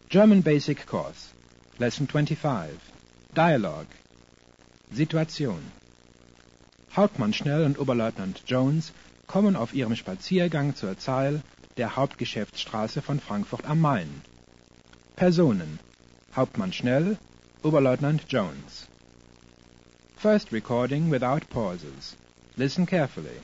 German Basic Course, Lesson 25, Dialogue, Situation. Hauptmann Schnell und Oberleutnant Jones kommen auf ihrem Spaziergang zur Zeil der Hauptgeschäftsstraße von Frankfurt am Main. Personen: Hauptmann Schnell, Oberleutnant Jones. First recording without pauses. Listen carefully.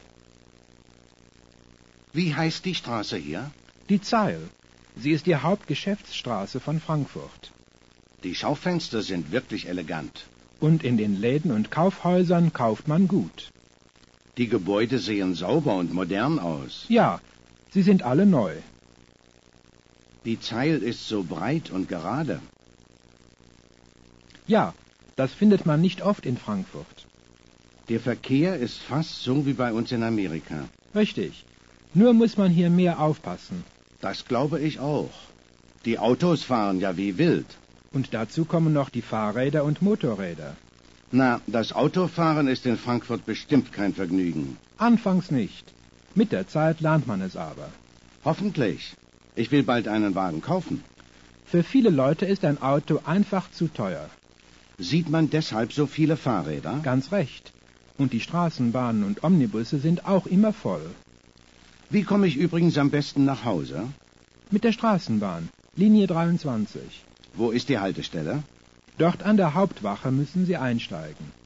Wie heißt die Straße hier? Die Zeil. Sie ist die Hauptgeschäftsstraße von Frankfurt. Die Schaufenster sind wirklich elegant. Und in den Läden und Kaufhäusern kauft man gut. Die Gebäude sehen sauber und modern aus. Ja, sie sind alle neu. Die Zeil ist so breit und gerade. Ja, das findet man nicht oft in Frankfurt. Der Verkehr ist fast so wie bei uns in Amerika. Richtig. Nur muss man hier mehr aufpassen. Das glaube ich auch. Die Autos fahren ja wie wild. Und dazu kommen noch die Fahrräder und Motorräder. Na, das Autofahren ist in Frankfurt bestimmt kein Vergnügen. Anfangs nicht. Mit der Zeit lernt man es aber. Hoffentlich. Ich will bald einen Wagen kaufen. Für viele Leute ist ein Auto einfach zu teuer. Sieht man deshalb so viele Fahrräder? Ganz recht. Und die Straßenbahnen und Omnibusse sind auch immer voll. Wie komme ich übrigens am besten nach Hause? Mit der Straßenbahn, Linie 23. Wo ist die Haltestelle? Dort an der Hauptwache müssen Sie einsteigen.